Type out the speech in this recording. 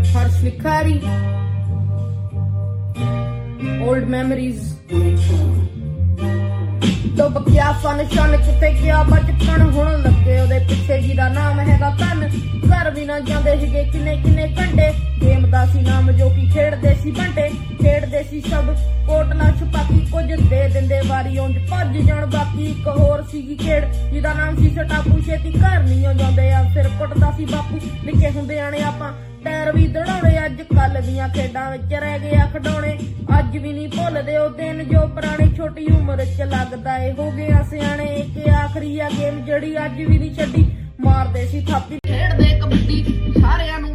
Harsh Likhari, old memories. तो बकिया fun शन किथे गया बचपन हुण लगे ओदे पिछे जिहदा नाम हैगा कन घर भी ना जांदे सीगे किन्ने किन्ने घंटे गेम दा सी नाम जो कि खेडदे सी बंटे खेडदे सी सब कोटला छपाकी कुछ दे दिंदे वारी उंज भज जाण बाकी एक होर सीगी खेड जिहदा नाम सी सटापू छेती घर नहीं जांदे आ सिर कुटदा सी बापू निक्के हुंदे आने आपां पैर भी दड़ाउणे अज कल दियां खेडां विच रह गए खिडौणे अज भी नहीं भुलदे ओ दिन जो पुरानी छोटी उम्र च लगदा ए हो गया सियाणे कि आखरी आ गेम जड़ी अज भी नहीं छड्डी मारदे सी थापी खेडदे कबड्डी सारियां